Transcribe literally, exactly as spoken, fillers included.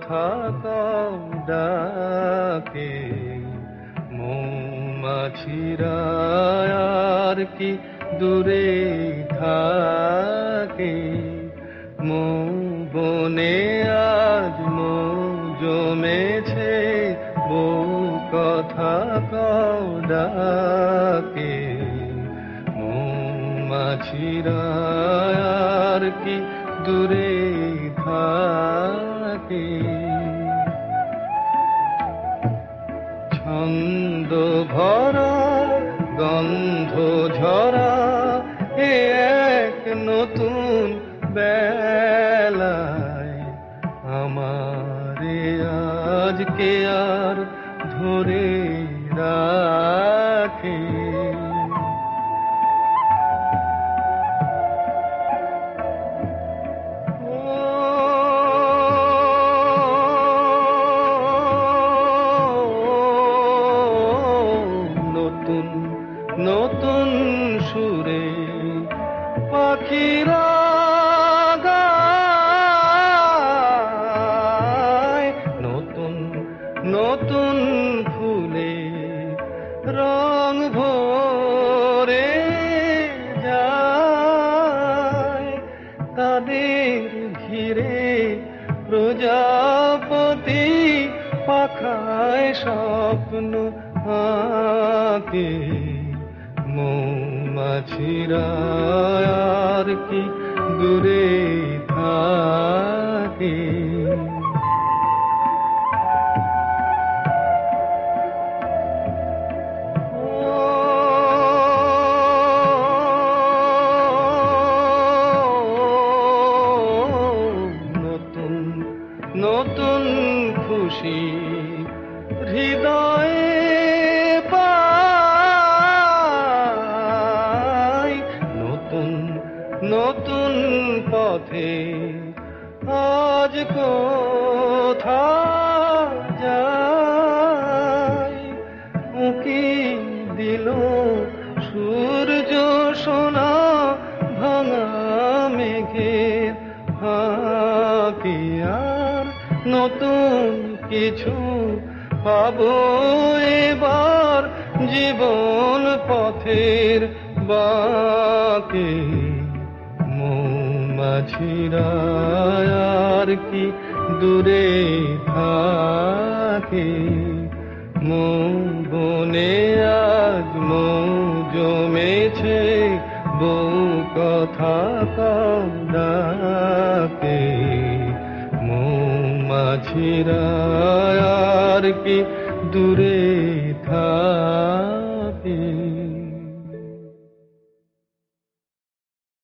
কথা কও ডাকে, মৌমাছিরা আর কি দূরে থাকে। মৌ বনে আজ মৌ জমেছে, বউ কথা কও ডাকে, মৌমাছিরা আর কি দূরে থাকে। ছন্দ ভরা গন্ধ ঝরা এ এক নতুন বেলায়, আমারে আজকে আর ধরে রাখে। নতুন নতুন সুরে পাখিরা গায়, নতুন নতুন ফুলে রং ভরে যায়। তাদের ঘিরে প্রজাপতি পাখায় স্বপ্ন আঁকে, মৌমাছিরা আর কি দূরে থাকে। নতুন নতুন খুশি হৃদয়ে পাই, নতুন নতুন পথে আজ কোথা যাই। উঁকি দিল সূর্য সোনা ভাঙা মেঘের ফাঁকে, আর নতুন কিছু পাবো এবার জীবন পথের বাঁকে। মৌমাছিরা আর কি দূরে থাকে, মৌ বনে আজ মৌ জমেছে, বউ কথা কও ডাকে, মৌমাছিরা আর কি দূরে থাকে।